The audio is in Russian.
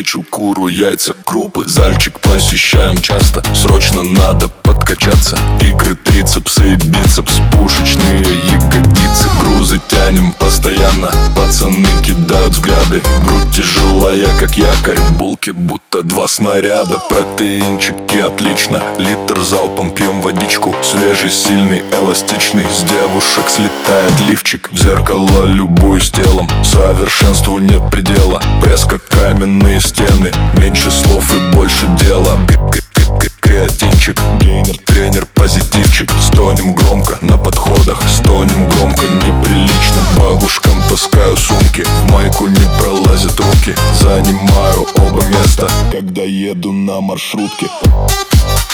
печень, куру, яйца, крупы. Зальчик посещаем часто, срочно надо подкачаться. Икры, трицепсы и бицепс, пушечные ягодицы. Грузы тянем постоянно, пацаны кидают взгляды. Грудь тяжелая, как якорь, булки будто 2 снаряда. Протеинчики отлично, литр залпом пьем водичку. Свежий, сильный, эластичный, с девушек слетает лифчик. В зеркало любуюсь телом, совершенству нет предела. Пресс как каменные стены, меньше слов и больше дела. Креатинчик, гейнер, тренер, позитивчик. Стонем громко на подходах, стонем громко неприлично. Бабушкам таскаю сумки, в майку не пролазят руки. Занимаю оба места, когда еду на маршрутке.